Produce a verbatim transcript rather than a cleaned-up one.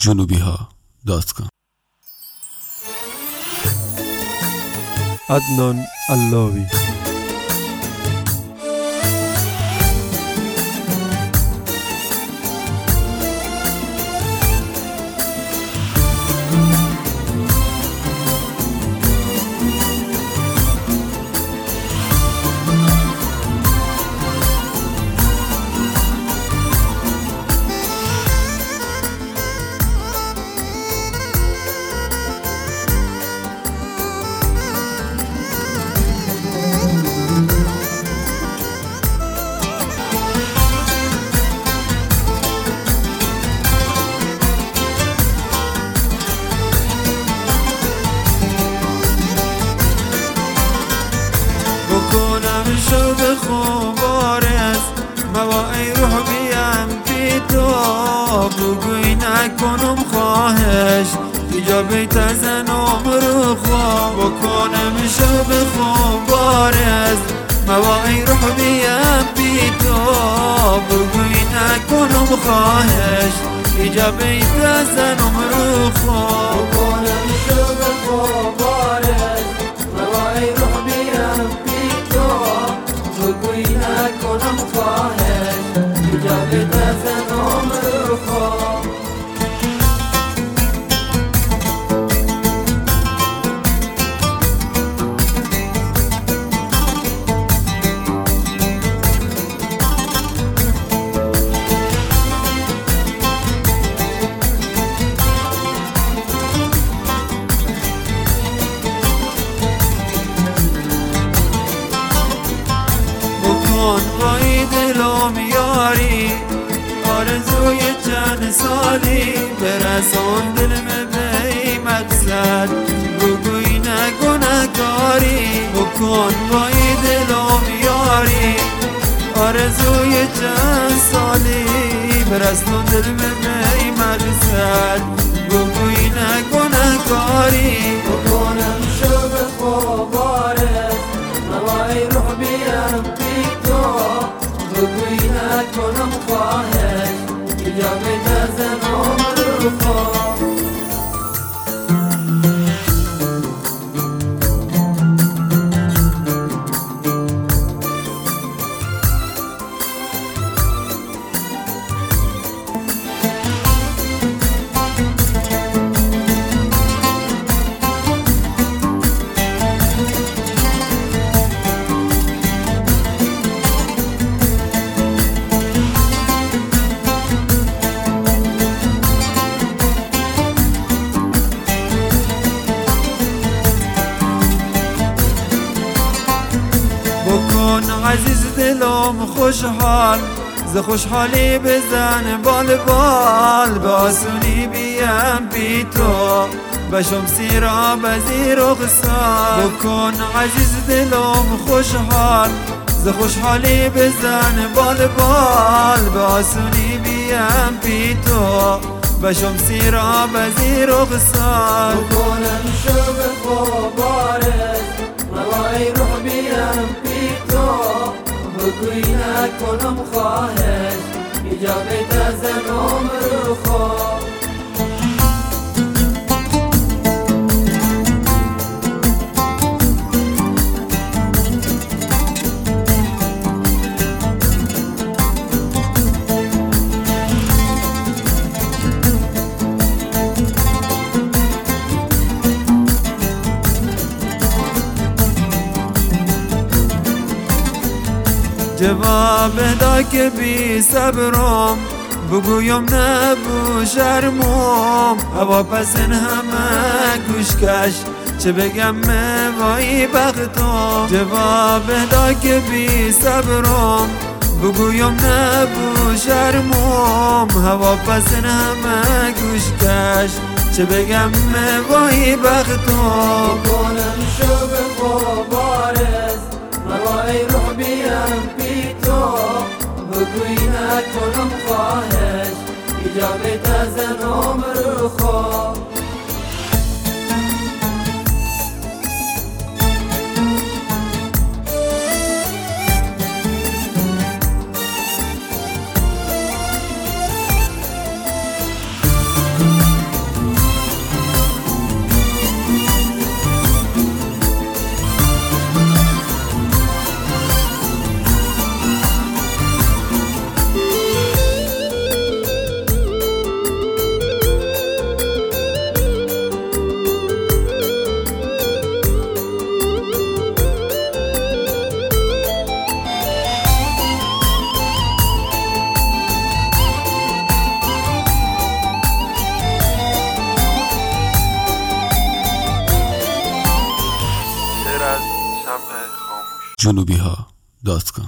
جنوبی ها دات کام. عدنان علاوی. بکنم شب خوبارز موای روح بیم بی تو، بگوی نکنم خواهش اینجا بیت زنم رو خواه. بکنم شب خوبارز موای روح بیم بی تو، بگوی نکنم خواهش اینجا بیت زنم رو خواه. بکنم شب خوبارز موای روح بیم بی تو، بگوی نکنم خواهش اینجا بیت زنم رو خواه. وای دلم یاری آرزوی چند سالی برسون دلم به مقصد، بگوی نگنه‌کاری بکن. وای دلم یاری آرزوی چند سالی برسون دلم به مقصد، بگوی نگنه‌کاری بکنم شب خوبارز موای روح بیم بی تو، بگوی نکنم خواهش اینجا بیت زنم رو خواه. بکن عزیز دلم خوشحال ز خوشحالی بزن بال بال، به آسونی بیم بی تو بشم سیرا بزیر و خسال. بکن عزیز دلم خوشحال ز خوشحالی بزن بال بال، به آسونی بیم بی تو بشم سیرا بزیر و خسال. بکنم شب خوبارز موای روح بیم بی تو، بگوی نکنم خواهش اینجا بیت زنم رو خواه. جواب دا که بی صبرم بگویم نبو شرمم، هوا پسن همه گوشکش چه بگم وای بختم. جواب دا که بی صبرم بگویم نبو شرمم، هوا پسن همه گوشکش چه بگم وای بختم. بکنم شب خوبارز موای روح بیم بی تو، بگوی نکنم خواهش اینجا بیت زنم رو خواه. جنوبی ها دات کام